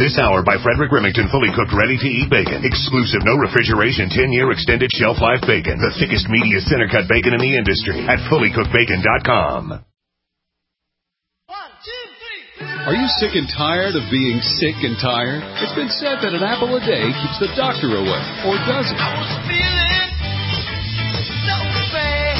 This hour by Frederick Remington, fully cooked, ready-to-eat bacon. Exclusive, no refrigeration, 10-year extended shelf life bacon. The thickest, meatiest center-cut bacon in the industry at fullycookedbacon.com. Are you sick and tired of being sick and tired? It's been said that an apple a day keeps the doctor away, or does it? I was feeling so bad.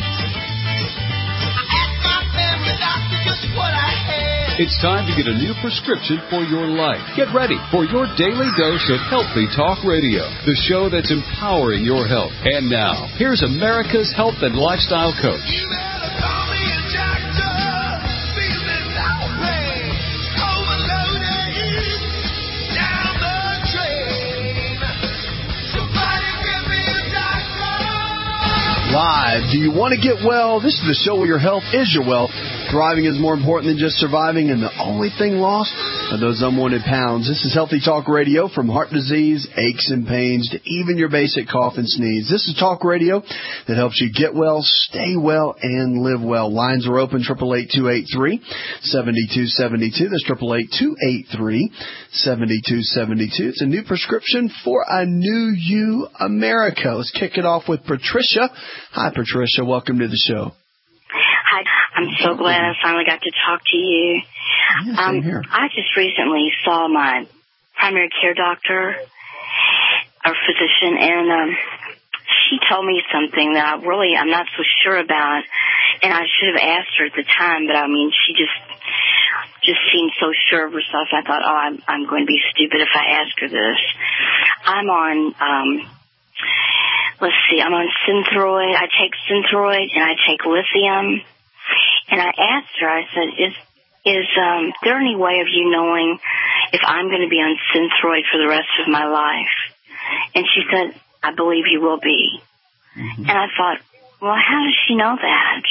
I asked my family doctor just what I had. It's time to get a new prescription for your life. Get ready for your daily dose of Healthy Talk Radio, the show that's empowering your health. And now, here's America's health and lifestyle coach. You better call me a doctor. Feeling outraged, overloaded, down the drain. Somebody give me a doctor. Live. Do you want to get well? This is the show where your health is your wealth. Thriving is more important than just surviving, and the only thing lost are those unwanted pounds. This is Healthy Talk Radio, from heart disease, aches and pains, to even your basic cough and sneeze. This is talk radio that helps you get well, stay well, and live well. Lines are open, 888-283-7272. That's 888-283-7272. It's a new prescription for a new you, America. Let's kick it off with Patricia. Hi, Patricia. Welcome to the show. Hi, I'm so glad I finally got to talk to you. Yeah, same here. I just recently saw my primary care doctor, or physician, and she told me something that I'm not so sure about, and I should have asked her at the time, but I mean, she just seemed so sure of herself. I thought, I'm going to be stupid if I ask her this. I'm on, I'm on Synthroid. I take Synthroid and I take lithium. And I asked her, I said, is there any way of you knowing if I'm going to be on Synthroid for the rest of my life? And she said, I believe you will be. Mm-hmm. And I thought, well, how does she know that?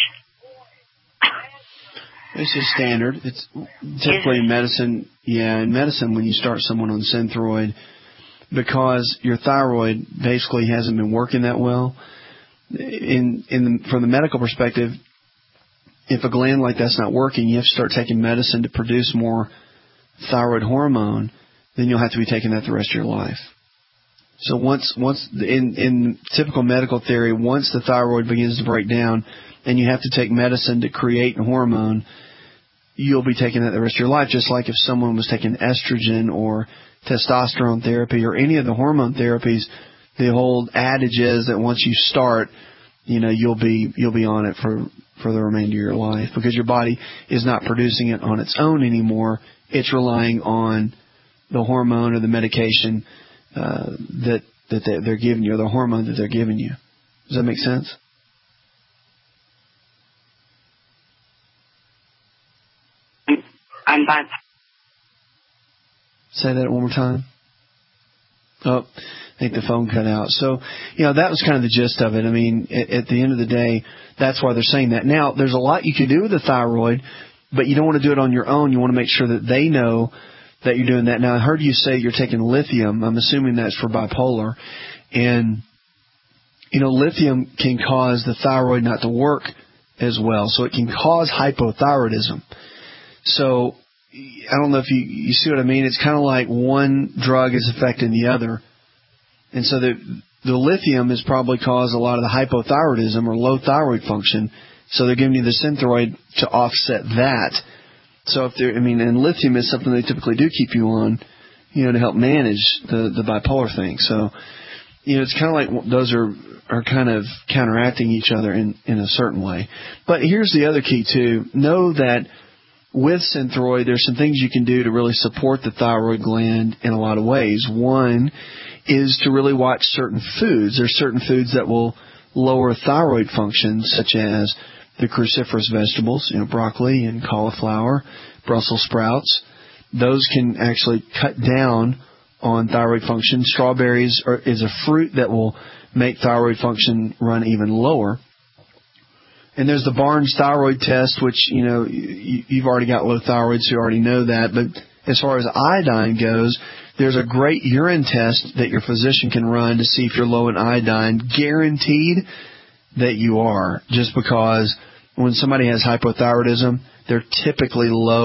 It's just standard. It's typically in medicine. Yeah, in medicine, when you start someone on Synthroid, because your thyroid basically hasn't been working that well, from the medical perspective, if a gland like that's not working, you have to start taking medicine to produce more thyroid hormone, then you'll have to be taking that the rest of your life. So once in typical medical theory, once the thyroid begins to break down and you have to take medicine to create a hormone, you'll be taking that the rest of your life, just like if someone was taking estrogen or testosterone therapy or any of the hormone therapies. The whole adage is that once you start, you'll be on it for the remainder of your life, because your body is not producing it on its own anymore. It's relying on the hormone or the medication that they're giving you, or the hormone that they're giving you. Does that make sense? I'm bipolar. Say that one more time. Oh, I think the phone cut out. So, that was kind of the gist of it. I mean, at the end of the day, that's why they're saying that. Now, there's a lot you can do with the thyroid, but you don't want to do it on your own. You want to make sure that they know that you're doing that. Now, I heard you say you're taking lithium. I'm assuming that's for bipolar. And, lithium can cause the thyroid not to work as well. So it can cause hypothyroidism. So I don't know if you see what I mean. It's kind of like one drug is affecting the other. And so the lithium has probably caused a lot of the hypothyroidism or low thyroid function. So they're giving you the Synthroid to offset that. So and lithium is something they typically do keep you on, to help manage the bipolar thing. So, it's kind of like those are kind of counteracting each other in a certain way. But here's the other key too. Know that with Synthroid, there's some things you can do to really support the thyroid gland in a lot of ways. One is to really watch certain foods. There's certain foods that will lower thyroid functions, such as the cruciferous vegetables, broccoli and cauliflower, Brussels sprouts. Those can actually cut down on thyroid function. Strawberries is a fruit that will make thyroid function run even lower. And there's the Barnes thyroid test, which, you've already got low thyroid, so you already know that. But as far as iodine goes, there's a great urine test that your physician can run to see if you're low in iodine. Guaranteed that you are, just because when somebody has hypothyroidism, they're typically low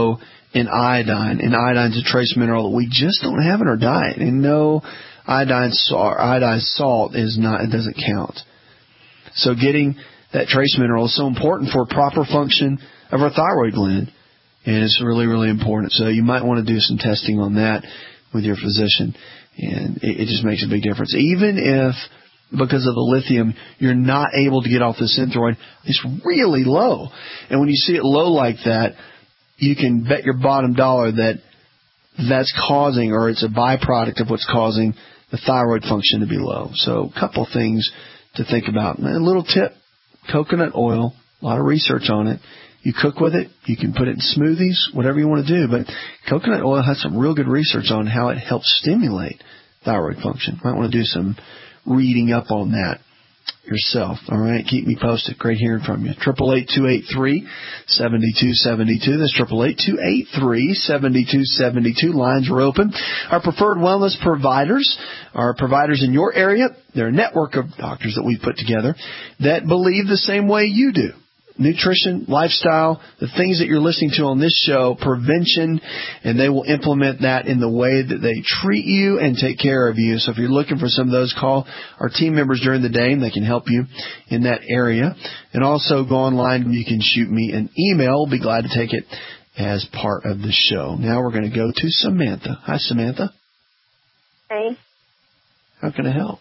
in iodine. And iodine's a trace mineral that we just don't have in our diet. And no, iodine salt it doesn't count. So getting that trace mineral is so important for proper function of our thyroid gland. And it's really, really important. So you might want to do some testing on that with your physician. And it just makes a big difference. Even if, because of the lithium, you're not able to get off the Synthroid, it's really low. And when you see it low like that, you can bet your bottom dollar that that's causing, or it's a byproduct of what's causing the thyroid function to be low. So a couple things to think about. A little tip, coconut oil, a lot of research on it. You cook with it. You can put it in smoothies, whatever you want to do. But coconut oil has some real good research on how it helps stimulate thyroid function. Might want to do some reading up on that yourself. All right, keep me posted. Great hearing from you. 888-283-7272. That's 888-283-7272. Lines are open. Our preferred wellness providers are providers in your area. They're a network of doctors that we put together that believe the same way you do. Nutrition, lifestyle, the things that you're listening to on this show, prevention, and they will implement that in the way that they treat you and take care of you. So if you're looking for some of those, call our team members during the day, and they can help you in that area. And also go online, you can shoot me an email. We'll be glad to take it as part of the show. Now we're going to go to Samantha. Hi, Samantha. Hey. How can I help?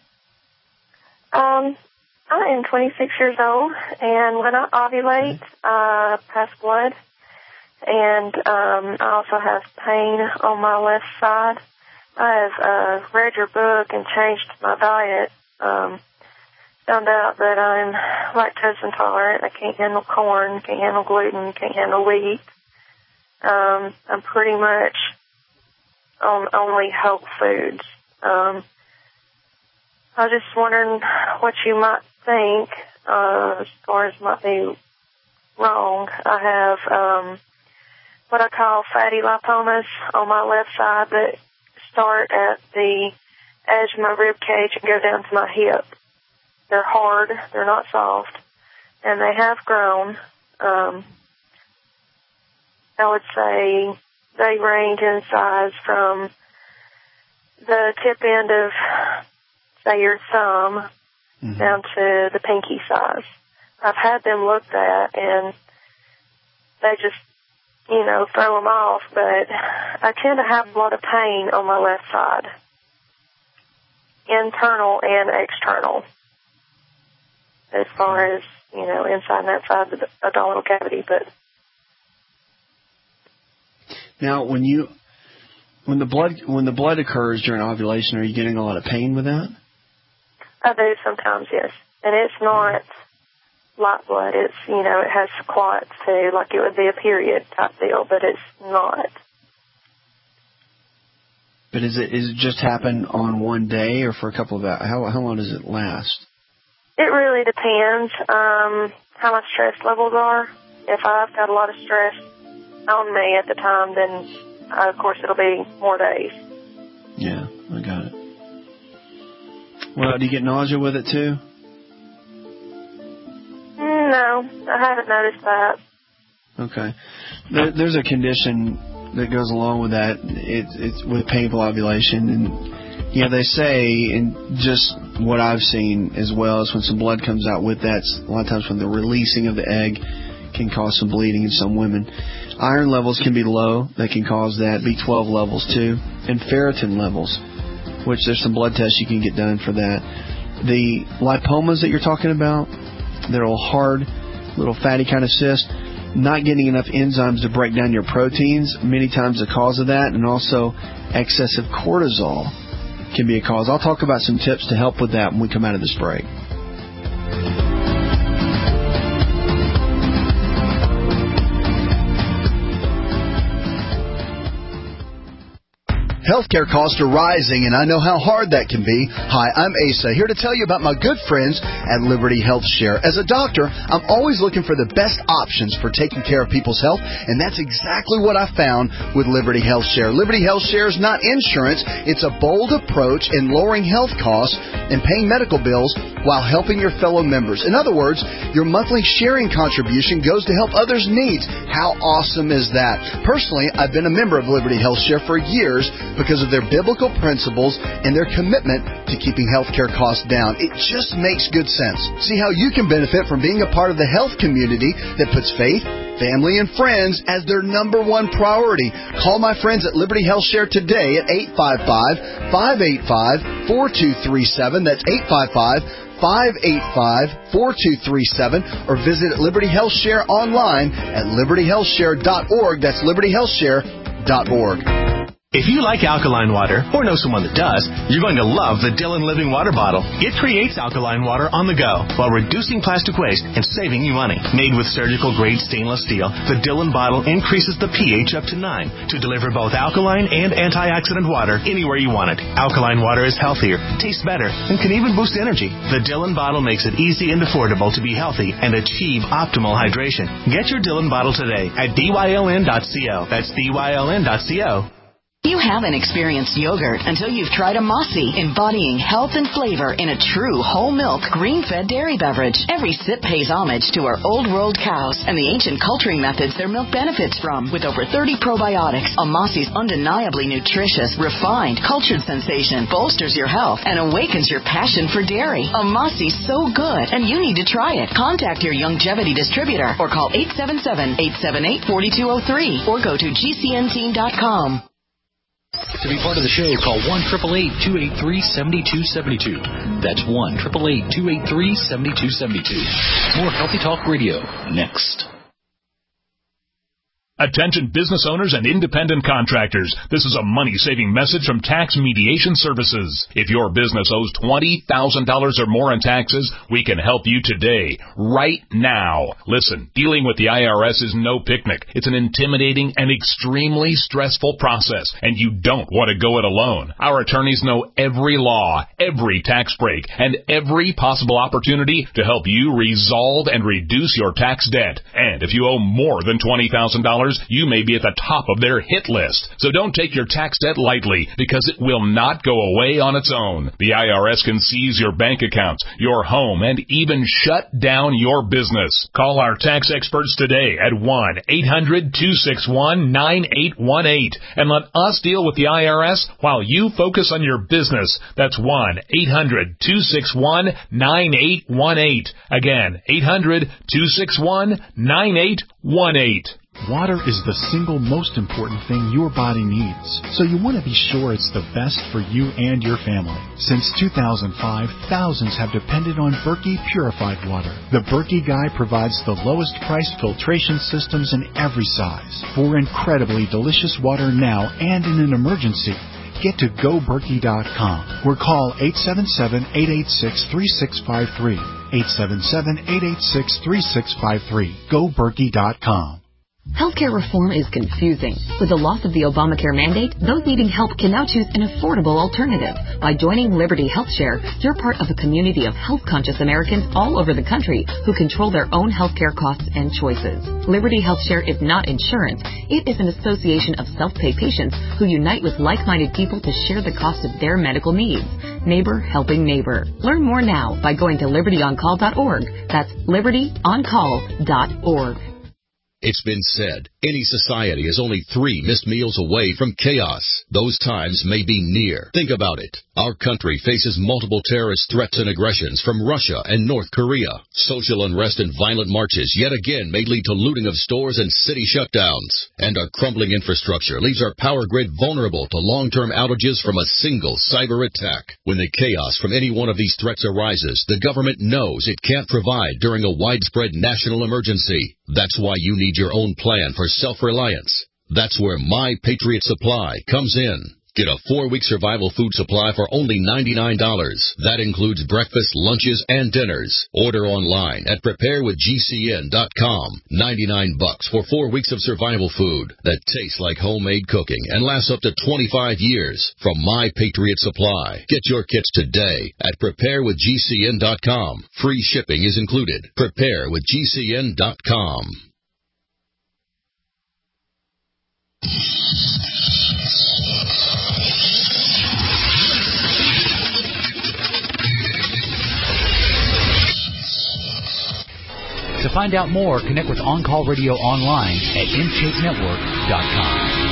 I am 26 years old, and when I ovulate, I pass blood, and I also have pain on my left side. I have read your book and changed my diet. Found out that I'm lactose intolerant. I can't handle corn, can't handle gluten, can't handle wheat. I'm pretty much on only whole foods. I was just wondering what you might think as far as might be wrong. I have what I call fatty lipomas on my left side that start at the edge of my rib cage and go down to my hip. They're hard, they're not soft, and they have grown. I would say they range in size from the tip end of, say, your thumb down to the pinky size. I've had them looked at, and they just, throw them off, but I tend to have a lot of pain on my left side, internal and external, as far as, inside and outside the abdominal cavity. But now, when the blood occurs during ovulation, are you getting a lot of pain with that? I do sometimes, yes. And it's not light blood. It's, it has clots too, like it would be a period type deal, but it's not. But is it just happen on one day or for a couple of hours? How long does it last? It really depends how my stress levels are. If I've got a lot of stress on me at the time, then, of course, it'll be more days. Yeah, I got it. Well, do you get nausea with it too? No, I haven't noticed that. Okay. There's a condition that goes along with that. It's with painful ovulation, and they say, and just what I've seen as well, is when some blood comes out with that, a lot of times when the releasing of the egg can cause some bleeding in some women. Iron levels can be low. That can cause that. B12 levels too, and ferritin levels, which there's some blood tests you can get done for that. The lipomas that you're talking about, they're all hard, little fatty kind of cysts, not getting enough enzymes to break down your proteins, many times the cause of that, and also excessive cortisol can be a cause. I'll talk about some tips to help with that when we come out of this break. Healthcare costs are rising, and I know how hard that can be. Hi, I'm Asa, here to tell you about my good friends at Liberty Health Share. As a doctor, I'm always looking for the best options for taking care of people's health, and that's exactly what I found with Liberty Health Share. Liberty Health Share is not insurance. It's a bold approach in lowering health costs and paying medical bills while helping your fellow members. In other words, your monthly sharing contribution goes to help others' needs. How awesome is that? Personally, I've been a member of Liberty Health Share for years because of their biblical principles and their commitment to keeping healthcare costs down. It just makes good sense. See how you can benefit from being a part of the health community that puts faith, family, and friends as their number one priority. Call my friends at Liberty Health Share today at 855-585-4237. That's 855-585-4237, or visit Liberty Health Share online at libertyhealthshare.org. That's libertyhealthshare.org. If you like alkaline water, or know someone that does, you're going to love the Dillon Living Water Bottle. It creates alkaline water on the go while reducing plastic waste and saving you money. Made with surgical-grade stainless steel, the Dillon bottle increases the pH up to 9 to deliver both alkaline and antioxidant water anywhere you want it. Alkaline water is healthier, tastes better, and can even boost energy. The Dillon bottle makes it easy and affordable to be healthy and achieve optimal hydration. Get your Dillon bottle today at dyln.co. That's dyln.co. You haven't experienced yogurt until you've tried a Mossy, embodying health and flavor in a true whole milk, green-fed dairy beverage. Every sip pays homage to our old world cows and the ancient culturing methods their milk benefits from. With over 30 probiotics, a Mossy's undeniably nutritious, refined, cultured sensation bolsters your health and awakens your passion for dairy. A Mossy's so good, and you need to try it. Contact your Youngevity distributor or call 877-878-4203 or go to gcnteam.com. To be part of the show, call 1-888-283-7272. That's 1-888-283-7272. More Healthy Talk Radio next. Attention business owners and independent contractors. This is a money-saving message from Tax Mediation Services. If your business owes $20,000 or more in taxes, we can help you today, right now. Listen, dealing with the IRS is no picnic. It's an intimidating and extremely stressful process, and you don't want to go it alone. Our attorneys know every law, every tax break, and every possible opportunity to help you resolve and reduce your tax debt. And if you owe more than $20,000, you may be at the top of their hit list. So don't take your tax debt lightly, because it will not go away on its own. The IRS can seize your bank accounts, your home, and even shut down your business. Call our tax experts today at 1-800-261-9818 and let us deal with the IRS while you focus on your business. That's 1-800-261-9818. Again, 800-261-9818. Water is the single most important thing your body needs, so you want to be sure it's the best for you and your family. Since 2005, thousands have depended on Berkey purified water. The Berkey Guy provides the lowest priced filtration systems in every size. For incredibly delicious water now and in an emergency, get to GoBerkey.com or call 877-886-3653. 877-886-3653. GoBerkey.com. Healthcare reform is confusing. With the loss of the Obamacare mandate, those needing help can now choose an affordable alternative. By joining Liberty Health Share, you're part of a community of health-conscious Americans all over the country who control their own healthcare costs and choices. Liberty Health Share is not insurance. It is an association of self-pay patients who unite with like-minded people to share the cost of their medical needs. Neighbor helping neighbor. Learn more now by going to libertyoncall.org. That's libertyoncall.org. It's been said, any society is only 3 missed meals away from chaos. Those times may be near. Think about it. Our country faces multiple terrorist threats and aggressions from Russia and North Korea. Social unrest and violent marches yet again may lead to looting of stores and city shutdowns. And our crumbling infrastructure leaves our power grid vulnerable to long-term outages from a single cyber attack. When the chaos from any one of these threats arises, the government knows it can't provide during a widespread national emergency. That's why you need your own plan for self-reliance. That's where My Patriot Supply comes in. Get a 4-week survival food supply for only $99. That includes breakfast, lunches, and dinners. Order online at preparewithgcn.com. $99 for 4 weeks of survival food that tastes like homemade cooking and lasts up to 25 years from My Patriot Supply. Get your kits today at preparewithgcn.com. Free shipping is included. Preparewithgcn.com. To find out more, connect with On Call Radio online at InShapeNetwork.com.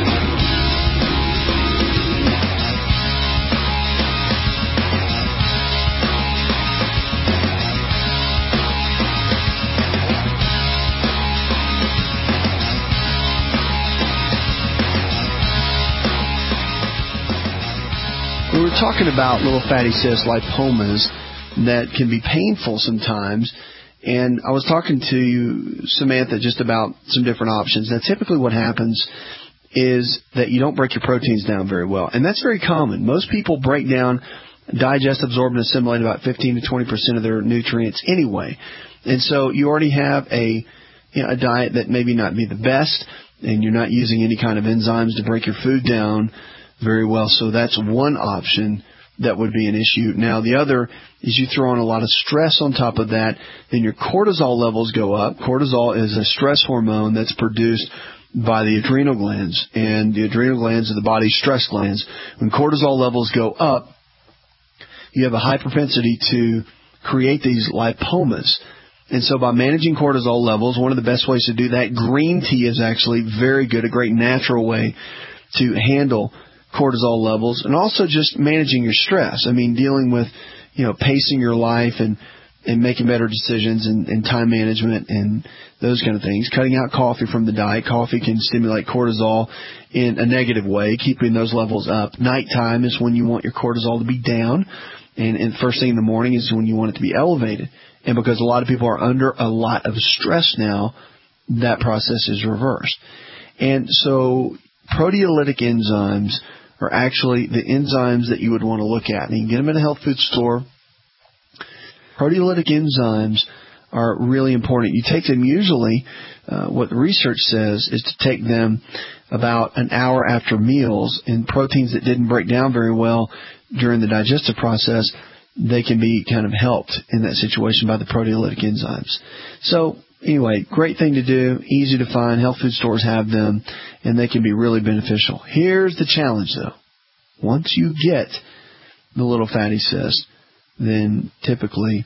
We were talking about little fatty cyst lipomas that can be painful sometimes. And I was talking to Samantha just about some different options. Now, typically what happens is that you don't break your proteins down very well. And that's very common. Most people break down, digest, absorb, and assimilate about 15 to 20% of their nutrients anyway. And so you already have a diet that maybe not be the best, and you're not using any kind of enzymes to break your food down very well. So that's one option that would be an issue. Now, the other is you throw on a lot of stress on top of that, then your cortisol levels go up. Cortisol is a stress hormone that's produced by the adrenal glands, and the adrenal glands are the body's stress glands. When cortisol levels go up, you have a high propensity to create these lipomas. And so by managing cortisol levels, one of the best ways to do that, green tea is actually very good, a great natural way to handle cortisol levels, and also just managing your stress. I mean, dealing with, pacing your life and making better decisions and time management and those kind of things. Cutting out coffee from the diet. Coffee can stimulate cortisol in a negative way, keeping those levels up. Nighttime is when you want your cortisol to be down, and first thing in the morning is when you want it to be elevated. And because a lot of people are under a lot of stress now, that process is reversed. And so proteolytic enzymes are actually the enzymes that you would want to look at. And you can get them at a health food store. Proteolytic enzymes are really important. You take them usually, what the research says is to take them about an hour after meals, and proteins that didn't break down very well during the digestive process, they can be kind of helped in that situation by the proteolytic enzymes. So anyway, great thing to do, easy to find. Health food stores have them, and they can be really beneficial. Here's the challenge, though. Once you get the little fatty cyst, then typically,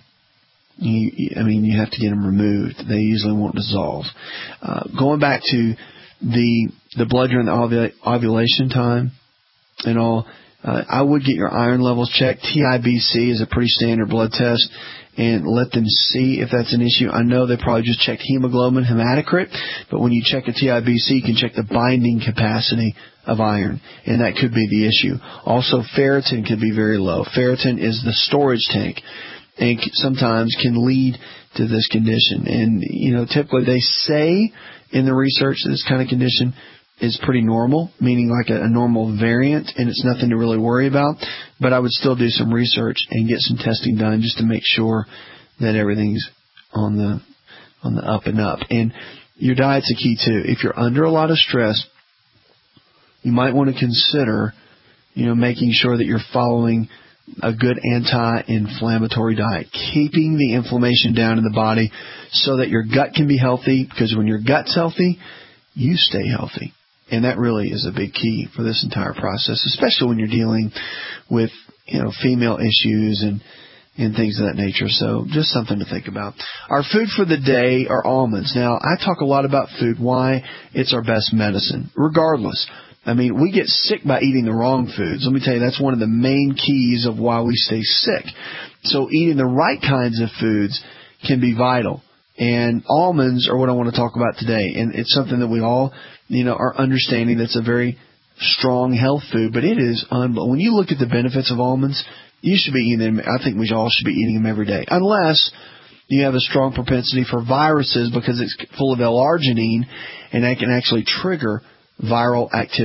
you have to get them removed. They usually won't dissolve. Going back to the blood during the ovulation time and all, I would get your iron levels checked. TIBC is a pretty standard blood test, and let them see if that's an issue. I know they probably just checked hemoglobin, hematocrit, but when you check a TIBC, you can check the binding capacity of iron, and that could be the issue. Also, ferritin could be very low. Ferritin is the storage tank, and sometimes can lead to this condition. And, typically they say in the research that this kind of condition is pretty normal, meaning like a normal variant, and it's nothing to really worry about. But I would still do some research and get some testing done just to make sure that everything's on the up and up. And your diet's a key too. If you're under a lot of stress, you might want to consider, making sure that you're following a good anti-inflammatory diet, keeping the inflammation down in the body so that your gut can be healthy, because when your gut's healthy, you stay healthy. And that really is a big key for this entire process, especially when you're dealing with, female issues and things of that nature. So just something to think about. Our food for the day are almonds. Now, I talk a lot about food, why it's our best medicine, regardless. We get sick by eating the wrong foods. Let me tell you, that's one of the main keys of why we stay sick. So eating the right kinds of foods can be vital. And almonds are what I want to talk about today. And it's something that we all, are understanding that's a very strong health food. But it is, when you look at the benefits of almonds, you should be eating them. I think we all should be eating them every day. Unless you have a strong propensity for viruses, because it's full of L-arginine, and that can actually trigger viral activity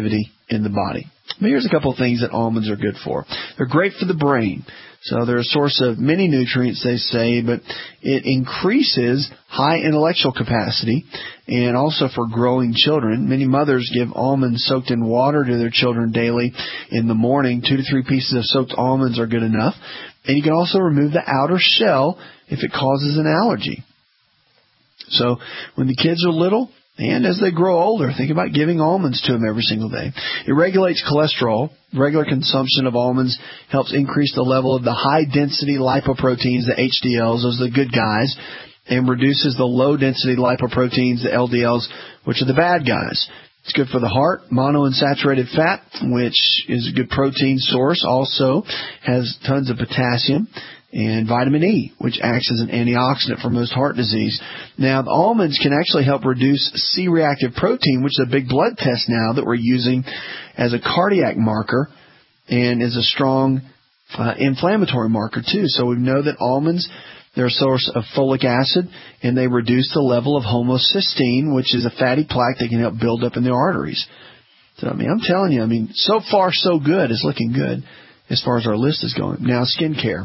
in the body. But here's a couple of things that almonds are good for. They're great for the brain. So they're a source of many nutrients, they say, but it increases high intellectual capacity and also for growing children. Many mothers give almonds soaked in water to their children daily in the morning. 2 to 3 pieces of soaked almonds are good enough. And you can also remove the outer shell if it causes an allergy. So when the kids are little, and as they grow older, think about giving almonds to them every single day. It regulates cholesterol. Regular consumption of almonds helps increase the level of the high-density lipoproteins, the HDLs, those are the good guys, and reduces the low-density lipoproteins, the LDLs, which are the bad guys. It's good for the heart. Monounsaturated fat, which is a good protein source, also has tons of potassium. And vitamin E, which acts as an antioxidant for most heart disease. Now, the almonds can actually help reduce C-reactive protein, which is a big blood test now that we're using as a cardiac marker and is a strong inflammatory marker, too. So we know that almonds, they're a source of folic acid, and they reduce the level of homocysteine, which is a fatty plaque that can help build up in the arteries. So, I'm telling you, so far so good. It's looking good as far as our list is going. Now, skincare.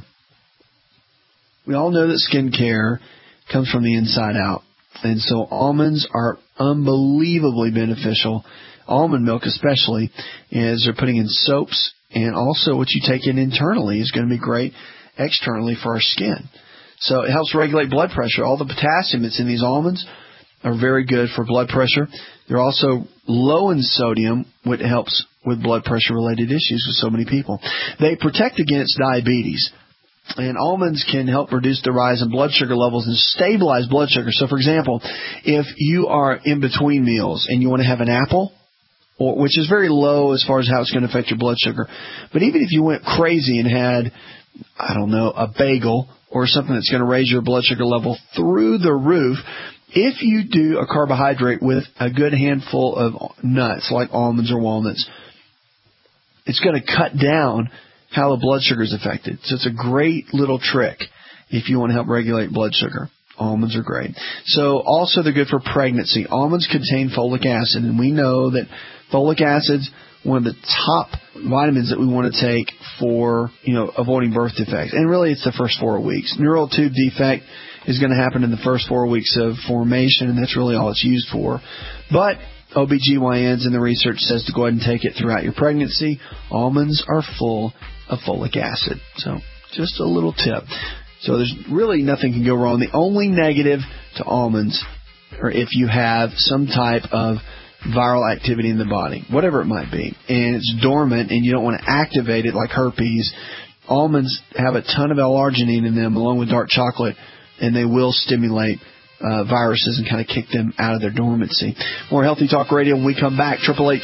We all know that skincare comes from the inside out. And so almonds are unbelievably beneficial. Almond milk especially, as they're putting in soaps. And also what you take in internally is going to be great externally for our skin. So it helps regulate blood pressure. All the potassium that's in these almonds are very good for blood pressure. They're also low in sodium, which helps with blood pressure-related issues with so many people. They protect against diabetes. And almonds can help reduce the rise in blood sugar levels and stabilize blood sugar. So, for example, if you are in between meals and you want to have an apple, which is very low as far as how it's going to affect your blood sugar, but even if you went crazy and had, a bagel or something that's going to raise your blood sugar level through the roof, if you do a carbohydrate with a good handful of nuts like almonds or walnuts, it's going to cut down how the blood sugar is affected. So it's a great little trick if you want to help regulate blood sugar. Almonds are great. So also they're good for pregnancy. Almonds contain folic acid, and we know that folic acid's one of the top vitamins that we want to take for, avoiding birth defects. And really it's the first 4 weeks. Neural tube defect is going to happen in the first 4 weeks of formation, and that's really all it's used for. But OBGYNs and the research says to go ahead and take it throughout your pregnancy. Almonds are full of folic acid. So just a little tip. So there's really nothing can go wrong. The only negative to almonds are if you have some type of viral activity in the body, whatever it might be, and it's dormant and you don't want to activate it like herpes. Almonds have a ton of L-arginine in them along with dark chocolate, and they will stimulate viruses and kind of kick them out of their dormancy. More Healthy Talk Radio when we come back.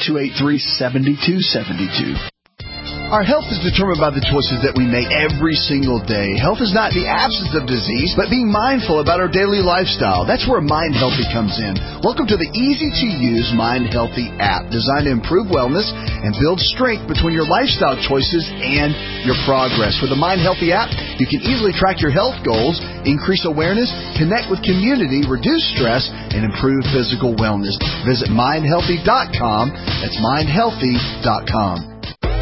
888-283-7272. Our health is determined by the choices that we make every single day. Health is not the absence of disease, but being mindful about our daily lifestyle. That's where Mind Healthy comes in. Welcome to the easy-to-use Mind Healthy app, designed to improve wellness and build strength between your lifestyle choices and your progress. With the Mind Healthy app, you can easily track your health goals, increase awareness, connect with community, reduce stress, and improve physical wellness. Visit mindhealthy.com. That's mindhealthy.com.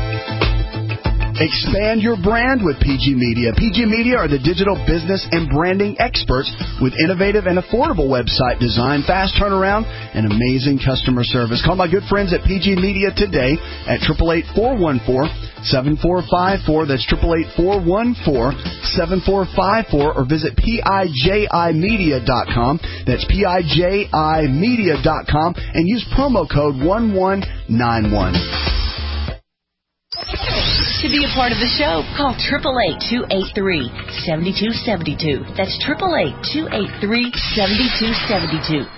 Expand your brand with PG Media. PG Media are the digital business and branding experts with innovative and affordable website design, fast turnaround, and amazing customer service. Call my good friends at PG Media today at 888-414-7454. That's 888-414-7454, or visit PIJImedia.com. That's PIJImedia.com, and use promo code 1191. To be a part of the show, call 888-283-7272. That's 888-283-7272.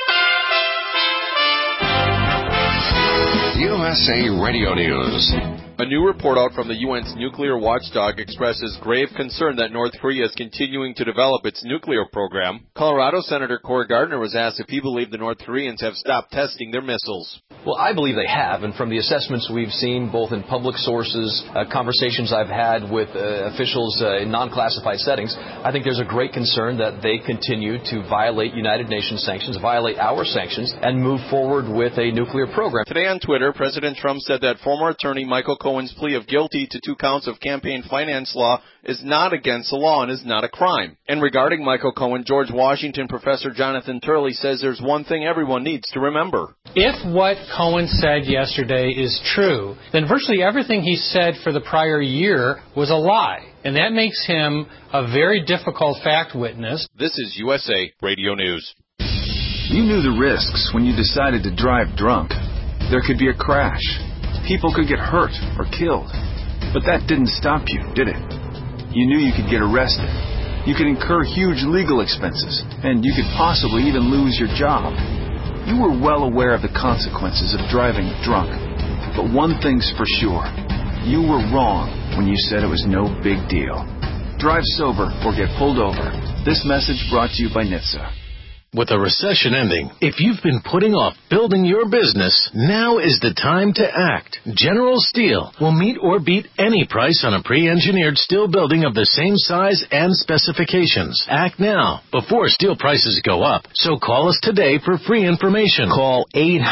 USA Radio News. A new report out from the UN's nuclear watchdog expresses grave concern that North Korea is continuing to develop its nuclear program. Colorado Senator Cory Gardner was asked if he believed the North Koreans have stopped testing their missiles. Well, I believe they have, and from the assessments we've seen, both in public sources, conversations I've had with officials in non-classified settings, I think there's a great concern that they continue to violate United Nations sanctions, violate our sanctions, and move forward with a nuclear program. Today on Twitter, President Trump said that former attorney Michael Cohen's plea of guilty to 2 counts of campaign finance law is not against the law and is not a crime. And regarding Michael Cohen, George Washington professor Jonathan Turley says there's one thing everyone needs to remember. If what Cohen said yesterday is true, then virtually everything he said for the prior year was a lie. And that makes him a very difficult fact witness. This is USA Radio News. You knew the risks when you decided to drive drunk. There could be a crash. People could get hurt or killed. But that didn't stop you, did it? You knew you could get arrested. You could incur huge legal expenses, and you could possibly even lose your job. You were well aware of the consequences of driving drunk. But one thing's for sure. You were wrong when you said it was no big deal. Drive sober or get pulled over. This message brought to you by NHTSA. With a recession ending, if you've been putting off building your business, now is the time to act. General Steel will meet or beat any price on a pre-engineered steel building of the same size and specifications. Act now, before steel prices go up. So call us today for free information. Call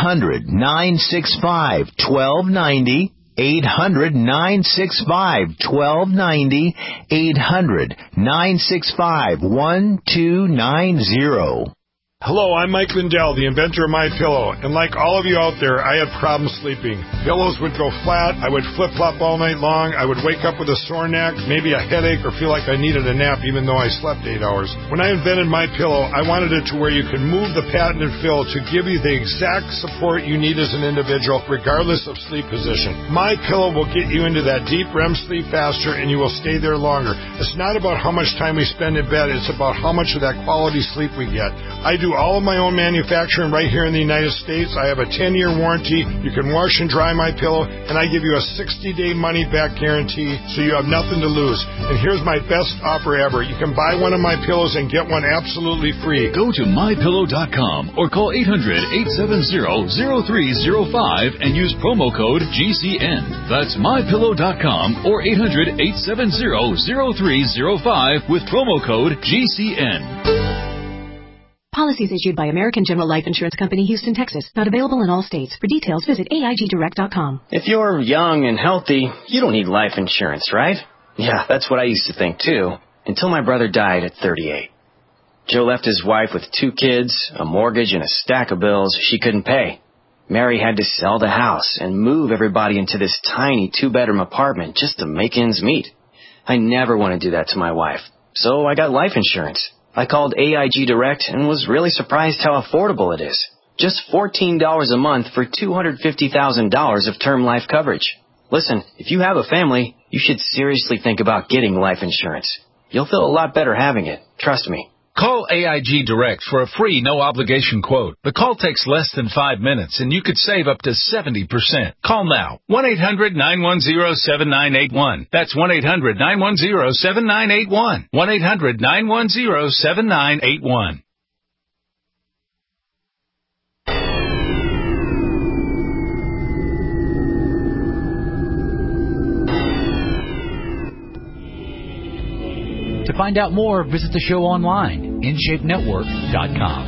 800-965-1290. 800-965-1290. 800-965-1290. Hello, I'm Mike Lindell, the inventor of MyPillow, and like all of you out there, I had problems sleeping. Pillows would go flat, I would flip-flop all night long, I would wake up with a sore neck, maybe a headache, or feel like I needed a nap even though I slept 8 hours. When I invented MyPillow, I wanted it to where you could move the patented fill to give you the exact support you need as an individual, regardless of sleep position. MyPillow will get you into that deep REM sleep faster, and you will stay there longer. It's not about how much time we spend in bed, it's about how much of that quality sleep we get. I do all of my own manufacturing right here in the United States. I have a 10-year warranty. You can wash and dry MyPillow, and I give you a 60-day money-back guarantee, so you have nothing to lose. And here's my best offer ever. You can buy one of my pillows and get one absolutely free. Go to MyPillow.com or call 800-870-0305 and use promo code GCN. That's MyPillow.com or 800-870-0305 with promo code GCN. Policies issued by American General Life Insurance Company, Houston, Texas. Not available in all states. For details, visit AIGdirect.com. If you're young and healthy, you don't need life insurance, right? Yeah, that's what I used to think, too. Until my brother died at 38. Joe left his wife with 2 kids, a mortgage, and a stack of bills she couldn't pay. Mary had to sell the house and move everybody into this tiny 2-bedroom apartment just to make ends meet. I never want to do that to my wife, so I got life insurance. I called AIG Direct and was really surprised how affordable it is. Just $14 a month for $250,000 of term life coverage. Listen, if you have a family, you should seriously think about getting life insurance. You'll feel a lot better having it. Trust me. Call AIG Direct for a free, no-obligation quote. The call takes less than 5 minutes, and you could save up to 70%. Call now. 1-800-910-7981. That's 1-800-910-7981. 1-800-910-7981. To find out more, visit the show online, InShapeNetwork.com.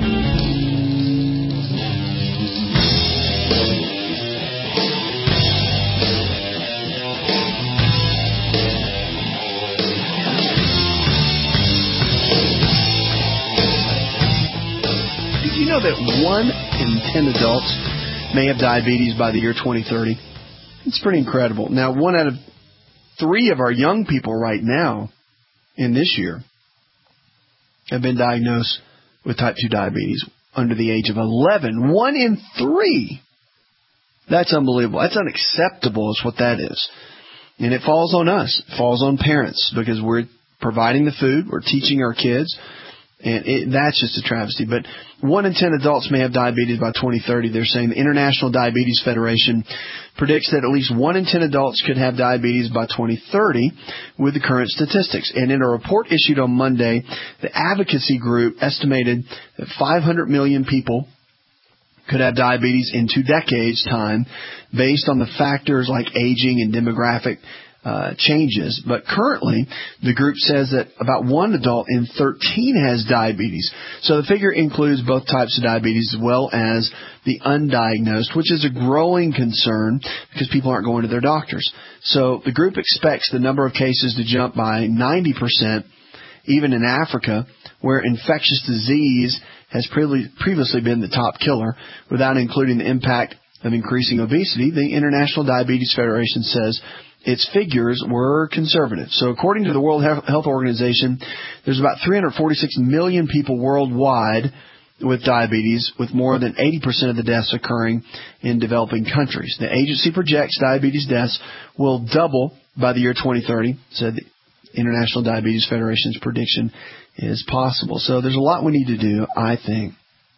Did you know that 1 in 10 adults may have diabetes by the year 2030? It's pretty incredible. Now, 1 out of 3 of our young people right now in this year have been diagnosed with type 2 diabetes under the age of 11. 1 in 3. That's unbelievable. That's unacceptable is what that is. And it falls on us. It falls on parents because we're providing the food. We're teaching our kids. And that's just a travesty. But 1 in 10 adults may have diabetes by 2030. They're saying the International Diabetes Federation predicts that at least 1 in 10 adults could have diabetes by 2030 with the current statistics. And in a report issued on Monday, the advocacy group estimated that 500 million people could have diabetes in 2 decades' time based on the factors like aging and demographic changes. But currently, the group says that about 1 adult in 13 has diabetes. So the figure includes both types of diabetes as well as the undiagnosed, which is a growing concern because people aren't going to their doctors. So the group expects the number of cases to jump by 90%, even in Africa, where infectious disease has previously been the top killer, without including the impact of increasing obesity. The International Diabetes Federation says its figures were conservative. So according to the World Health Organization, there's about 346 million people worldwide with diabetes, with more than 80% of the deaths occurring in developing countries. The agency projects diabetes deaths will double by the year 2030, said the International Diabetes Federation's prediction is possible. So there's a lot we need to do, I think.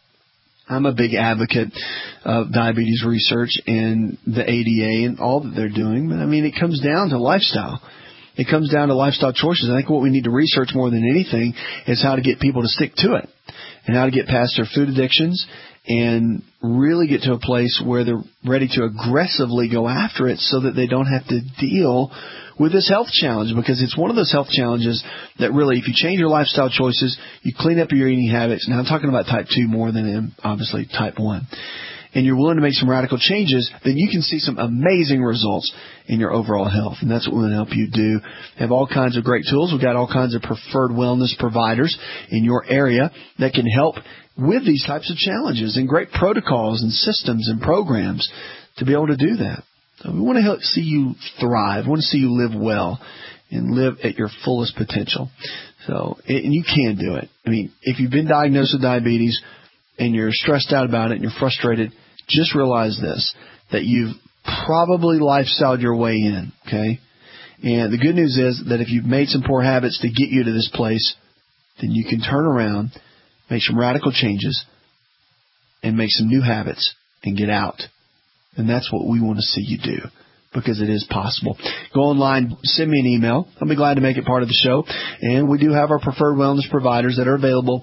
I'm a big advocate of diabetes research and the ADA and all that they're doing. But, I mean, it comes down to lifestyle. It comes down to lifestyle choices. I think what we need to research more than anything is how to get people to stick to it and how to get past their food addictions and really get to a place where they're ready to aggressively go after it so that they don't have to deal with this health challenge, because it's one of those health challenges that really, if you change your lifestyle choices, you clean up your eating habits. Now, I'm talking about type 2 more than obviously type 1. And you're willing to make some radical changes, then you can see some amazing results in your overall health. And that's what we want to help you do. We have all kinds of great tools. We've got all kinds of preferred wellness providers in your area that can help with these types of challenges, and great protocols and systems and programs to be able to do that. So we want to help see you thrive. We want to see you live well and live at your fullest potential. So, and you can do it. I mean, if you've been diagnosed with diabetes and you're stressed out about it and you're frustrated, just realize this, that you've probably lifestyled your way in, okay? And the good news is that if you've made some poor habits to get you to this place, then you can turn around, make some radical changes, and make some new habits and get out. And that's what we want to see you do, because it is possible. Go online, send me an email. I'll be glad to make it part of the show. And we do have our preferred wellness providers that are available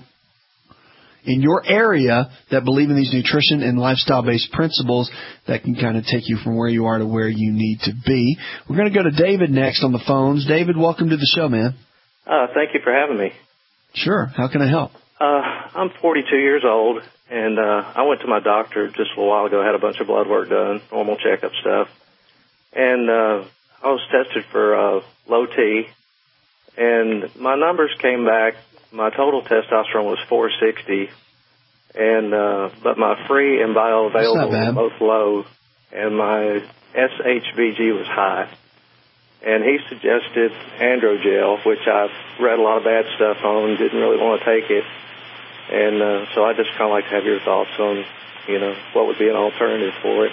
in your area that believe in these nutrition and lifestyle-based principles that can kind of take you from where you are to where you need to be. We're going to go to David next on the phones. David, welcome to the show, man. Thank you for having me. Sure. How can I help? I'm 42 years old, and I went to my doctor just a while ago, had a bunch of blood work done, normal checkup stuff. And I was tested for low T, and my numbers came back. My total testosterone was 460, and but my free and bioavailable were both low, and my SHBG was high. And he suggested Androgel, which I've read a lot of bad stuff on and didn't really want to take it. And so I just kind of like to have your thoughts on, what would be an alternative for it.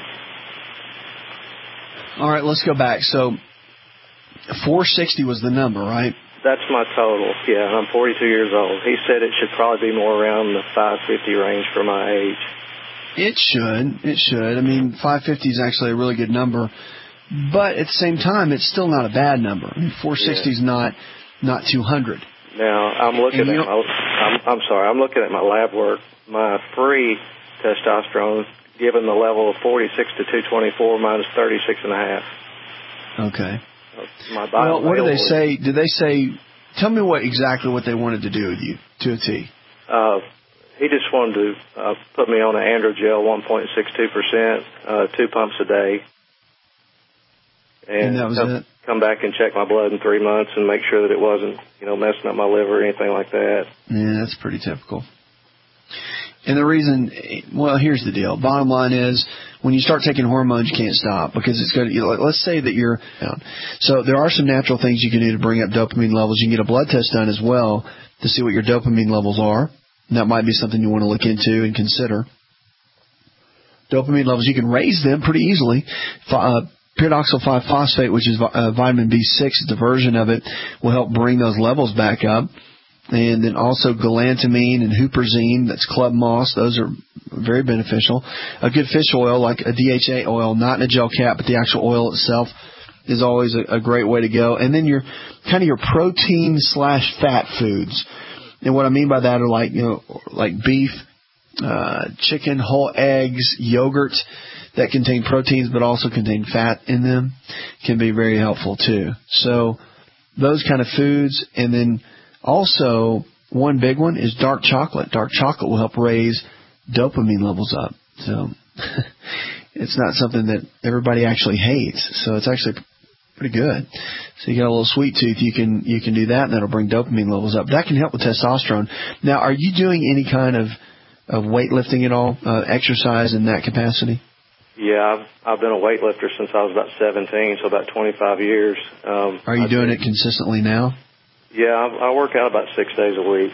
All right, let's go back. So 460 was the number, right? That's my total, yeah, and I'm 42 years old. He said it should probably be more around the 550 range for my age. It should. I mean, 550 is actually a really good number. But at the same time, it's still not a bad number. I mean, 460 is not 200. Now, I'm looking at my lab work. My free testosterone, given the level of 46 to 224, mine is 36.5. Okay. Well, what do they say? Did they say? Tell me exactly what they wanted to do with you to a T. He just wanted to put me on an Androgel, 1.62%, 2 pumps a day, and that was it. Come back and check my blood in 3 months and make sure that it wasn't, messing up my liver or anything like that. Yeah, that's pretty typical. And the reason, here's the deal. Bottom line is, when you start taking hormones, you can't stop, because it's going to, let's say that you're down. So there are some natural things you can do to bring up dopamine levels. You can get a blood test done as well to see what your dopamine levels are. And that might be something you want to look into and consider. Dopamine levels, you can raise them pretty easily. Pyridoxal 5-phosphate, which is vitamin B6, the version of it, will help bring those levels back up. And then also galantamine and huperzine, that's club moss. Those are very beneficial. A good fish oil, like a DHA oil, not in a gel cap, but the actual oil itself, is always a great way to go. And then your kind of your protein/fat foods. And what I mean by that are like beef, chicken, whole eggs, yogurt that contain proteins but also contain fat in them can be very helpful too. So those kind of foods. And then also one big one is dark chocolate. Dark chocolate will help raise dopamine levels up. So it's not something that everybody actually hates. So it's actually pretty good. So you got a little sweet tooth, you can do that, and that'll bring dopamine levels up. That can help with testosterone. Now, are you doing any kind of weightlifting at all, exercise in that capacity? Yeah, I've been a weightlifter since I was about 17, so about 25 years. Are you doing it consistently now? Yeah, I work out about 6 days a week.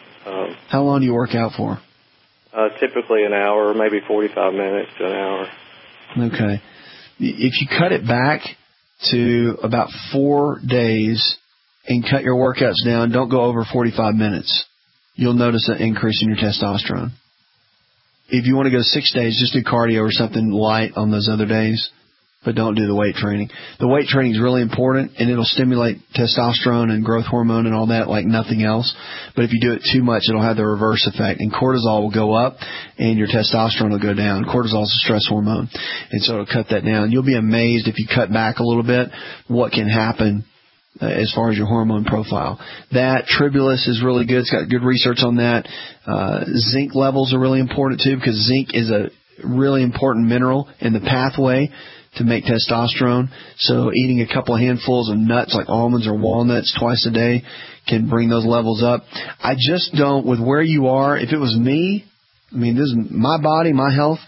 How long do you work out for? Typically an hour, maybe 45 minutes to an hour. Okay. If you cut it back to about 4 days and cut your workouts down, don't go over 45 minutes, you'll notice an increase in your testosterone. If you want to go 6 days, just do cardio or something light on those other days, but don't do the weight training. The weight training is really important, and it'll stimulate testosterone and growth hormone and all that like nothing else. But if you do it too much, it'll have the reverse effect, and cortisol will go up, and your testosterone will go down. Cortisol is a stress hormone, and so it'll cut that down. You'll be amazed if you cut back a little bit what can happen as far as your hormone profile. That Tribulus is really good. It's got good research on that. Zinc levels are really important too, because zinc is a really important mineral in the pathway to make testosterone. So eating a couple of handfuls of nuts like almonds or walnuts twice a day can bring those levels up. I just don't, with where you are, if it was me, I mean, this is my body, my health,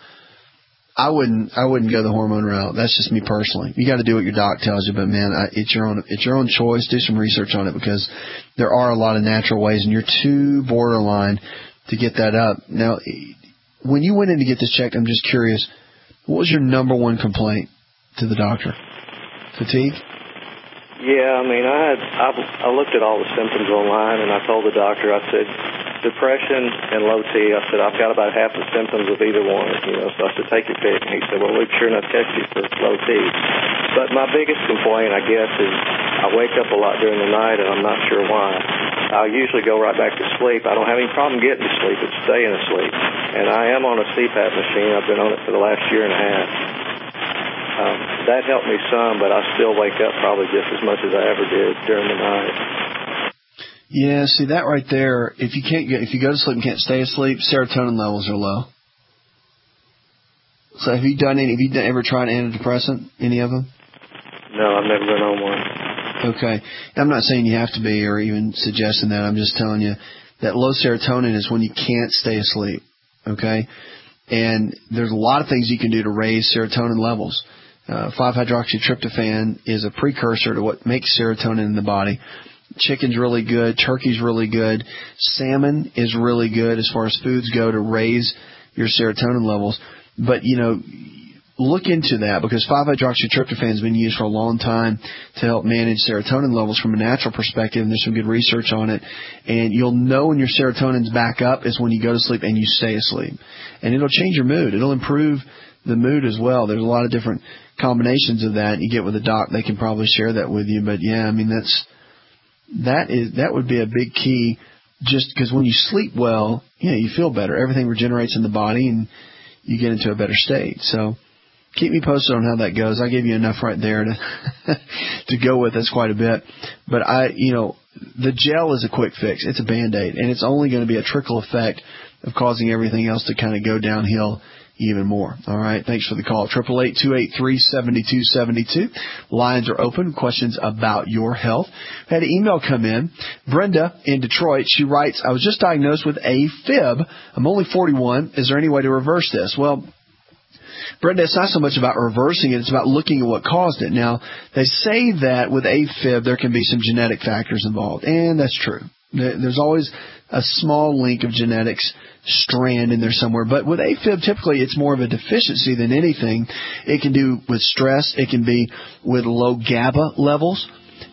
I wouldn't go the hormone route. That's just me personally. You got to do what your doc tells you, but man, it's your own choice. Do some research on it, because there are a lot of natural ways, and you're too borderline to get that up. Now, when you went in to get this checked, I'm just curious, what was your number one complaint to the doctor? Fatigue? Yeah, I mean, I looked at all the symptoms online, and I told the doctor, I said, depression and low T. I said, I've got about half the symptoms of either one, so I said, take your pick. And he said, well, we've sure enough tested you for low T. But my biggest complaint, I guess, is I wake up a lot during the night, and I'm not sure why. I usually go right back to sleep. I don't have any problem getting to sleep. It's staying asleep. And I am on a CPAP machine. I've been on it for the last year and a half. That helped me some, but I still wake up probably just as much as I ever did during the night. Yeah, see that right there. If you go to sleep and can't stay asleep, serotonin levels are low. So have you ever tried an antidepressant? Any of them? No, I've never been on one. Okay, I'm not saying you have to be or even suggesting that. I'm just telling you that low serotonin is when you can't stay asleep. Okay, and there's a lot of things you can do to raise serotonin levels. 5-hydroxytryptophan is a precursor to what makes serotonin in the body. Chicken's really good. Turkey's really good. Salmon is really good as far as foods go to raise your serotonin levels. But, look into that, because 5-hydroxytryptophan has been used for a long time to help manage serotonin levels from a natural perspective, and there's some good research on it. And you'll know when your serotonin's back up is when you go to sleep and you stay asleep. And it'll change your mood. It'll improve the mood as well. There's a lot of different combinations of that. You get with a doc, they can probably share that with you. But, yeah, I mean, that would be a big key, just because when you sleep well, you feel better. Everything regenerates in the body, and you get into a better state. So keep me posted on how that goes. I gave you enough right there to go with. That's quite a bit. But the gel is a quick fix. It's a Band-Aid, and it's only going to be a trickle effect of causing everything else to kind of go downhill even more. All right. Thanks for the call. 888-283-7272. Lines are open. Questions about your health. I had an email come in. Brenda in Detroit, she writes, I was just diagnosed with AFib. I'm only 41. Is there any way to reverse this? Well, Brenda, it's not so much about reversing it. It's about looking at what caused it. Now, they say that with AFib, there can be some genetic factors involved. And that's true. There's always a small link of genetics strand in there somewhere. But with AFib, typically it's more of a deficiency than anything. It can do with stress. It can be with low GABA levels.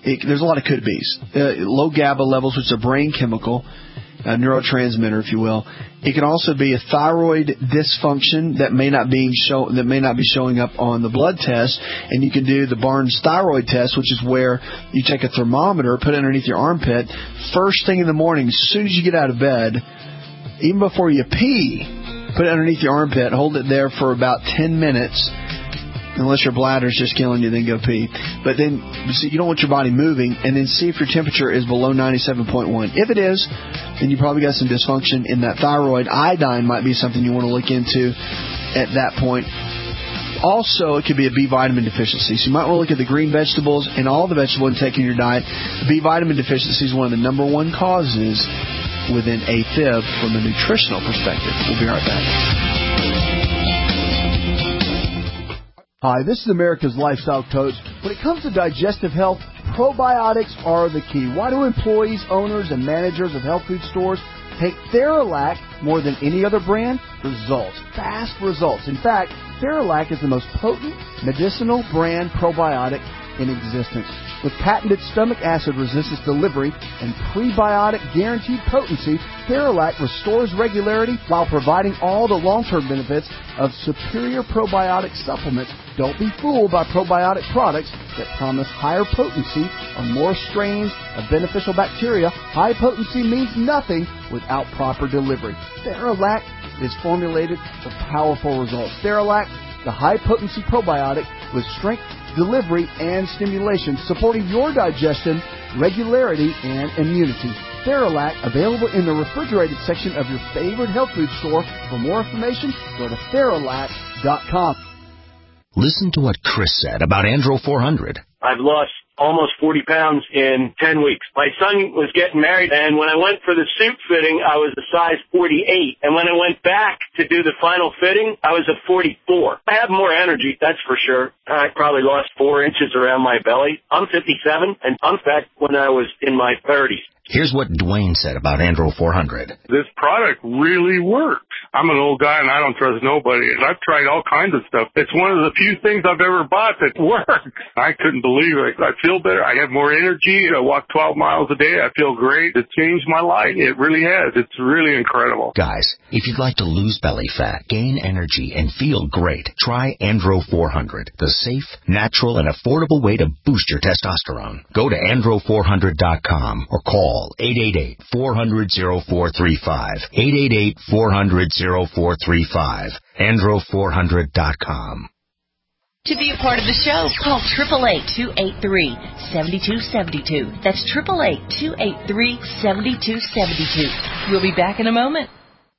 there's a lot of could-bes. Low GABA levels, which is a brain chemical, a neurotransmitter, if you will. It can also be a thyroid dysfunction that may not be showing up on the blood test, and you can do the Barnes thyroid test, which is where you take a thermometer, put it underneath your armpit, first thing in the morning, as soon as you get out of bed, even before you pee, put it underneath your armpit, hold it there for about 10 minutes. Unless your bladder's just killing you, then go pee. But then you don't want your body moving, and then see if your temperature is below 97.1. If it is, then you probably got some dysfunction in that thyroid. Iodine might be something you want to look into at that point. Also, it could be a B vitamin deficiency. So you might want to look at the green vegetables and all the vegetable intake in your diet. B vitamin deficiency is one of the number one causes within AFib from a nutritional perspective. We'll be right back. Hi, this is America's Lifestyle Coach. When it comes to digestive health, probiotics are the key. Why do employees, owners, and managers of health food stores take Theralac more than any other brand? Results. Fast results. In fact, Theralac is the most potent medicinal brand probiotic in existence. With patented stomach acid resistance delivery and prebiotic guaranteed potency, Theralac restores regularity while providing all the long-term benefits of superior probiotic supplements. Don't be fooled by probiotic products that promise higher potency or more strains of beneficial bacteria. High potency means nothing without proper delivery. Theralac is formulated for powerful results. Theralac, the high-potency probiotic with strength, delivery, and stimulation, supporting your digestion, regularity, and immunity. Theralac, available in the refrigerated section of your favorite health food store. For more information, go to Theralac.com. Listen to what Chris said about Andro 400. I've lost almost 40 pounds in 10 weeks. My son was getting married, and when I went for the suit fitting, I was a size 48. And when I went back to do the final fitting, I was a 44. I have more energy, that's for sure. I probably lost 4 inches around my belly. I'm 57, and I'm fat when I was in my 30s. Here's what Dwayne said about Andro 400. This product really works. I'm an old guy and I don't trust nobody. And I've tried all kinds of stuff. It's one of the few things I've ever bought that works. I couldn't believe it. I feel better. I have more energy. I walk 12 miles a day. I feel great. It changed my life. It really has. It's really incredible. Guys, if you'd like to lose belly fat, gain energy, and feel great, try Andro 400, the safe, natural, and affordable way to boost your testosterone. Go to andro400.com or call 888-400-0435. 888-400-0435. Andro400.com. To be a part of the show, call 888-283-7272. That's 888-283-7272. We'll be back in a moment.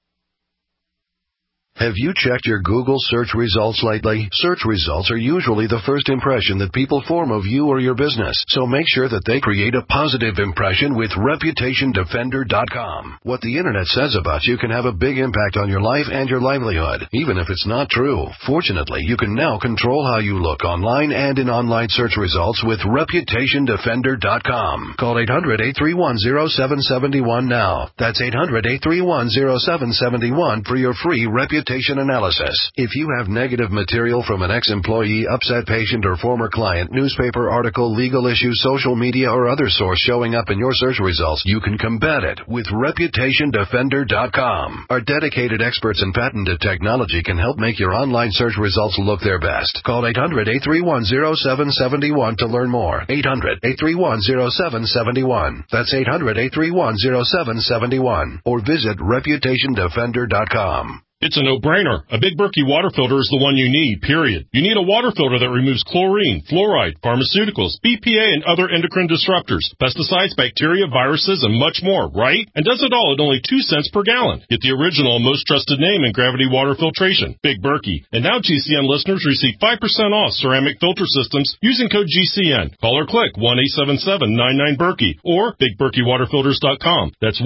Have you checked your Google search results lately? Search results are usually the first impression that people form of you or your business, so make sure that they create a positive impression with ReputationDefender.com. What the Internet says about you can have a big impact on your life and your livelihood, even if it's not true. Fortunately, you can now control how you look online and in online search results with ReputationDefender.com. Call 800-831-0771 now. That's 800-831-0771 for your free reputation analysis. If you have negative material from an ex-employee, upset patient, or former client, newspaper article, legal issue, social media, or other source showing up in your search results, you can combat it with ReputationDefender.com. Our dedicated experts in patented technology can help make your online search results look their best. Call 800-831-0771 to learn more. 800-831-0771. That's 800-831-0771. Or visit ReputationDefender.com. It's a no-brainer. A Big Berkey water filter is the one you need, period. You need a water filter that removes chlorine, fluoride, pharmaceuticals, BPA, and other endocrine disruptors, pesticides, bacteria, viruses, and much more, right? And does it all at only 2 cents per gallon. Get the original and most trusted name in gravity water filtration, Big Berkey. And now GCN listeners receive 5% off ceramic filter systems using code GCN. Call or click 1-877-99-BERKEY or BigBerkeyWaterFilters.com. That's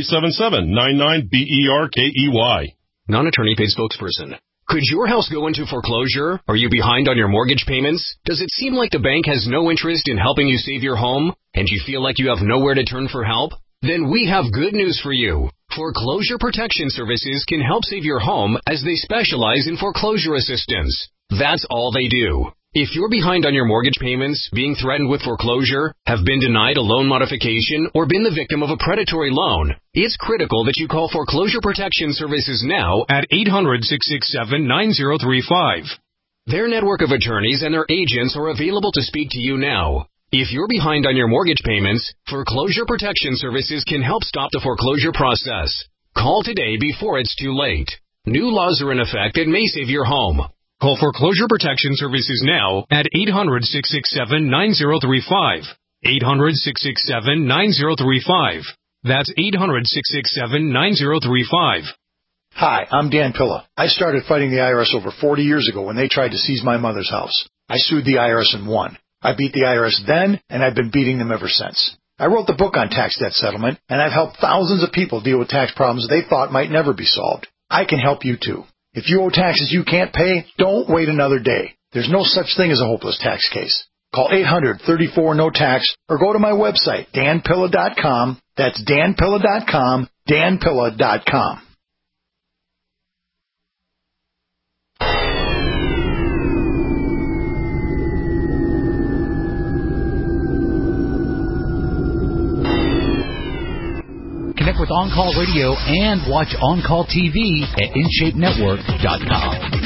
1-877-99-BERKEY. Non-attorney paid spokesperson. Could your house go into foreclosure? Are you behind on your mortgage payments? Does it seem like the bank has no interest in helping you save your home? And you feel like you have nowhere to turn for help? Then we have good news for you. Foreclosure Protection Services can help save your home as they specialize in foreclosure assistance. That's all they do. If you're behind on your mortgage payments, being threatened with foreclosure, have been denied a loan modification, or been the victim of a predatory loan, it's critical that you call Foreclosure Protection Services now at 800-667-9035. Their network of attorneys and their agents are available to speak to you now. If you're behind on your mortgage payments, Foreclosure Protection Services can help stop the foreclosure process. Call today before it's too late. New laws are in effect and may save your home. Call Foreclosure Protection Services now at 800-667-9035. 800-667-9035. That's 800-667-9035. Hi, I'm Dan Pilla. I started fighting the IRS over 40 years ago when they tried to seize my mother's house. I sued the IRS and won. I beat the IRS then, and I've been beating them ever since. I wrote the book on tax debt settlement, and I've helped thousands of people deal with tax problems they thought might never be solved. I can help you too. If you owe taxes you can't pay, don't wait another day. There's no such thing as a hopeless tax case. Call 800-34-NO-TAX or go to my website, danpilla.com. That's danpilla.com, danpilla.com. Connect with On Call Radio and watch On Call TV at InShapeNetwork.com.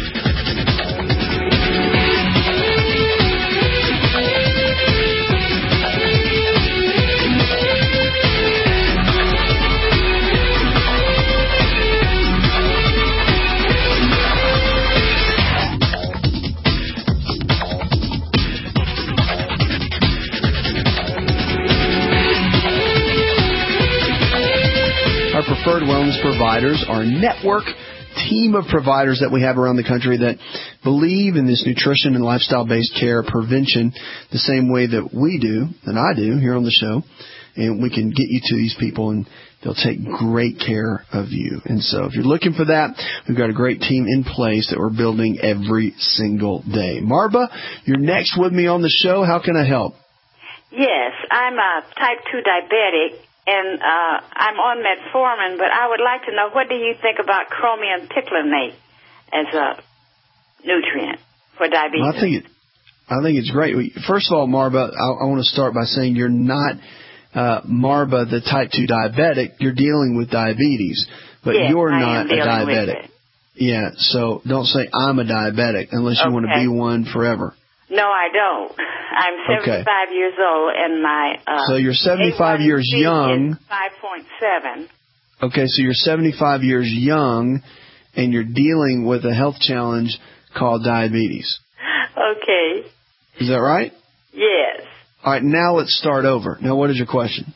Our preferred wellness providers, our network team of providers that we have around the country that believe in this nutrition and lifestyle-based care prevention the same way that we do, and I do here on the show. And we can get you to these people, and they'll take great care of you. And so if you're looking for that, we've got a great team in place that we're building every single day. Marva, you're next with me on the show. How can I help? Yes, I'm a type 2 diabetic. And I'm on metformin, but I would like to know, what do you think about chromium picolinate as a nutrient for diabetes? Well, I think it's great. First of all, Marva, I want to start by saying you're not Marva, the type 2 diabetic. You're dealing with diabetes, but yes, you're not a diabetic. Yeah, so don't say I'm a diabetic unless you want to be one forever. No, I don't. I'm 75 years old, and my so you're 75 years young. Is 5.7. Okay, so you're 75 years young, and you're dealing with a health challenge called diabetes. Okay. Is that right? Yes. All right, now let's start over. Now, what is your question?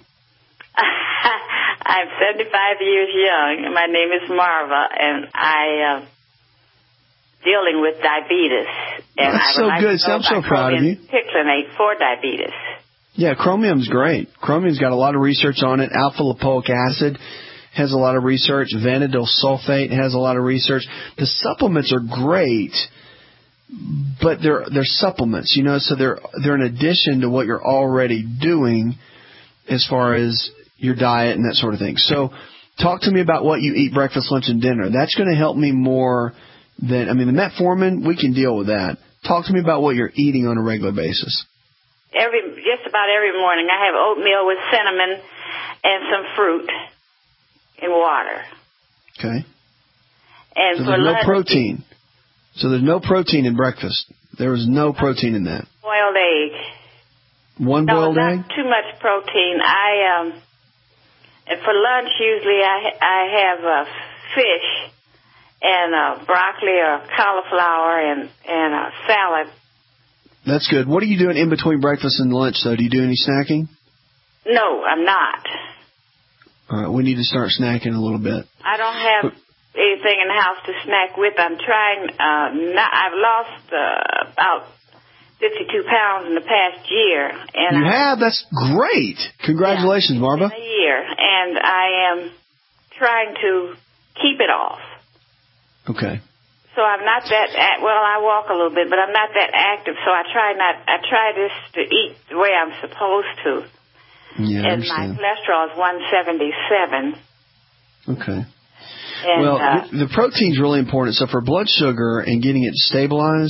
I'm 75 years young, and my name is Marva, and I dealing with diabetes. And that's so good. I'm so proud of you. Picolinate for diabetes. Yeah, chromium's great. Chromium's got a lot of research on it. Alpha lipoic acid has a lot of research. Vanadyl sulfate has a lot of research. The supplements are great, but they're supplements, so they're in addition to what you're already doing as far as your diet and that sort of thing. So talk to me about what you eat breakfast, lunch, and dinner. That's going to help me more than, the metformin, we can deal with that. Talk to me about what you're eating on a regular basis. Just about every morning, I have oatmeal with cinnamon and some fruit and water. Okay. And so for there's lunch, no protein. So there's no protein in breakfast. There is no protein in that. Boiled egg. One boiled egg? Not too much protein. And for lunch, usually I have fish and broccoli or cauliflower and a salad. That's good. What are you doing in between breakfast and lunch, though? Do you do any snacking? No, I'm not. All right, we need to start snacking a little bit. I don't have anything in the house to snack with. I'm trying. I've lost about 52 pounds in the past year. And you have? That's great. Congratulations, Marva. In a year, and I am trying to keep it off. Okay. So I'm not that, I walk a little bit, but I'm not that active, so I try this to eat the way I'm supposed to. Yeah, I and understand. My cholesterol is 177. Okay. And, the protein's really important. So for blood sugar and getting it stabilized,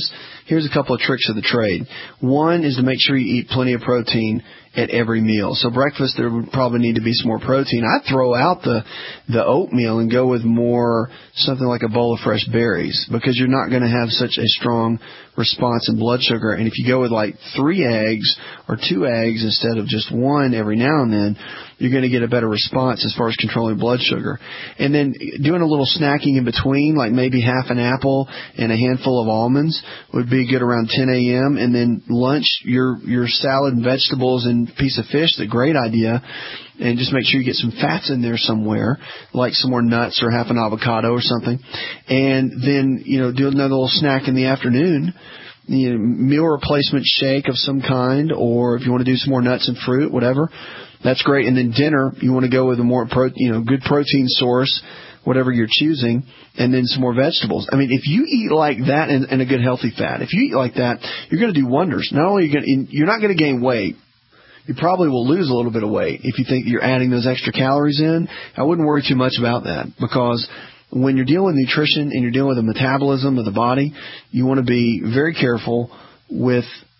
here's a couple of tricks of the trade. One is to make sure you eat plenty of protein at every meal. So breakfast, there would probably need to be some more protein. I'd throw out the oatmeal and go with more something like a bowl of fresh berries, because you're not going to have such a strong response in blood sugar. And if you go with like 3 eggs or 2 eggs instead of just 1 every now and then, you're going to get a better response as far as controlling blood sugar. And then doing a little snacking in between, like maybe half an apple and a handful of almonds, would be good around 10 a.m. And then lunch, your salad and vegetables and piece of fish is a great idea. And just make sure you get some fats in there somewhere, like some more nuts or half an avocado or something. And then, do another little snack in the afternoon. Meal replacement shake of some kind, or if you want to do some more nuts and fruit, whatever, that's great. And then dinner, you want to go with a more good protein source, whatever you're choosing, and then some more vegetables. I mean, if you eat like that and a good healthy fat, if you eat like that, you're going to do wonders. Not only you're not going to gain weight, you probably will lose a little bit of weight if you think you're adding those extra calories in. I wouldn't worry too much about that, because when you're dealing with nutrition and you're dealing with the metabolism of the body, you want to be very careful with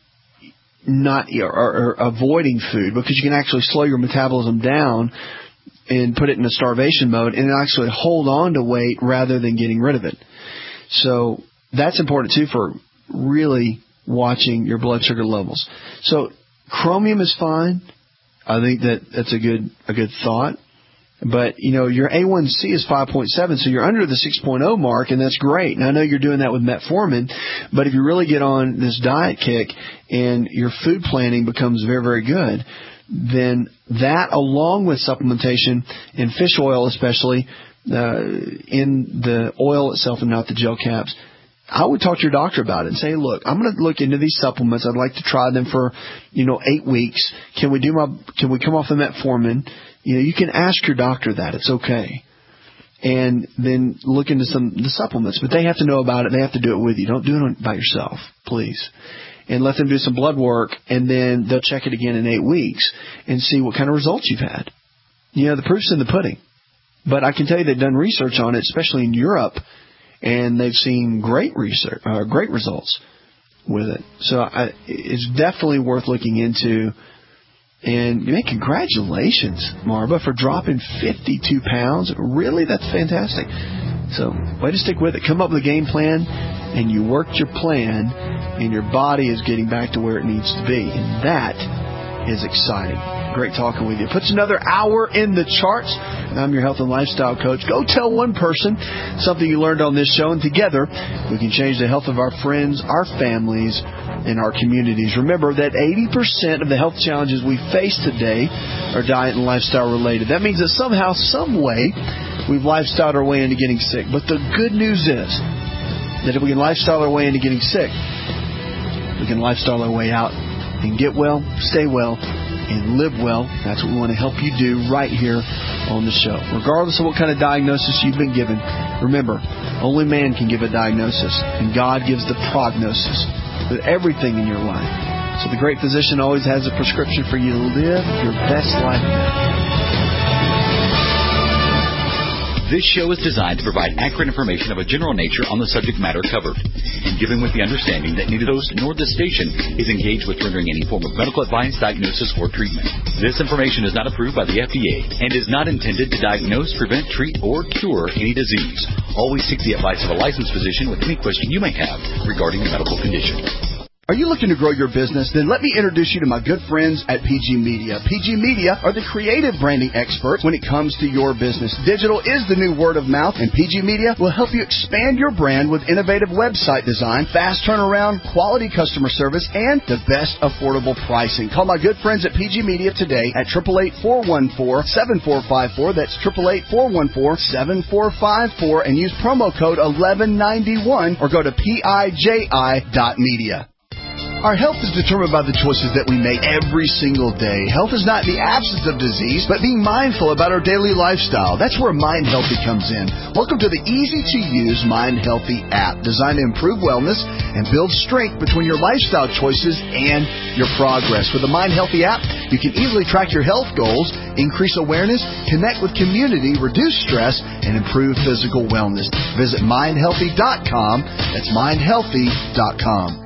not or avoiding food, because you can actually slow your metabolism down and put it in a starvation mode and actually hold on to weight rather than getting rid of it. So that's important too for really watching your blood sugar levels. So chromium is fine. I think that's a good thought. But, your A1C is 5.7, so you're under the 6.0 mark, and that's great. And I know you're doing that with metformin, but if you really get on this diet kick and your food planning becomes very, very good, then that, along with supplementation in fish oil especially, in the oil itself and not the gel caps, I would talk to your doctor about it and say, look, I'm going to look into these supplements. I'd like to try them for, 8 weeks. Can we come off the metformin? You can ask your doctor that. It's okay. And then look into the supplements. But they have to know about it. They have to do it with you. Don't do it by yourself, please. And let them do some blood work, and then they'll check it again in 8 weeks and see what kind of results you've had. The proof's in the pudding. But I can tell you they've done research on it, especially in Europe, and they've seen great results with it. So it's definitely worth looking into. And congratulations, Marba, for dropping 52 pounds. Really? That's fantastic. So way to stick with it. Come up with a game plan, and you worked your plan, and your body is getting back to where it needs to be. And that is exciting. Great talking with you. Puts another hour in the charts. And I'm your health and lifestyle coach. Go tell one person something you learned on this show, and together we can change the health of our friends, our families, and our communities. Remember that 80% of the health challenges we face today are diet and lifestyle related. That means that somehow, some way, we've lifestyled our way into getting sick. But the good news is that if we can lifestyle our way into getting sick, we can lifestyle our way out and get well, stay well, and live well. That's what we want to help you do right here on the show. Regardless of what kind of diagnosis you've been given, remember, only man can give a diagnosis, and God gives the prognosis with everything in your life. So the great physician always has a prescription for you to live your best life now. This show is designed to provide accurate information of a general nature on the subject matter covered, and given with the understanding that neither host nor the station is engaged with rendering any form of medical advice, diagnosis, or treatment. This information is not approved by the FDA and is not intended to diagnose, prevent, treat, or cure any disease. Always seek the advice of a licensed physician with any question you may have regarding a medical condition. Are you looking to grow your business? Then let me introduce you to my good friends at PG Media. PG Media are the creative branding experts when it comes to your business. Digital is the new word of mouth, and PG Media will help you expand your brand with innovative website design, fast turnaround, quality customer service, and the best affordable pricing. Call my good friends at PG Media today at 888-414-7454. That's 888-414-7454, and use promo code 1191 or go to PIJI.media. Our health is determined by the choices that we make every single day. Health is not the absence of disease, but being mindful about our daily lifestyle. That's where Mind Healthy comes in. Welcome to the easy-to-use Mind Healthy app, designed to improve wellness and build strength between your lifestyle choices and your progress. With the Mind Healthy app, you can easily track your health goals, increase awareness, connect with community, reduce stress, and improve physical wellness. Visit mindhealthy.com. That's mindhealthy.com.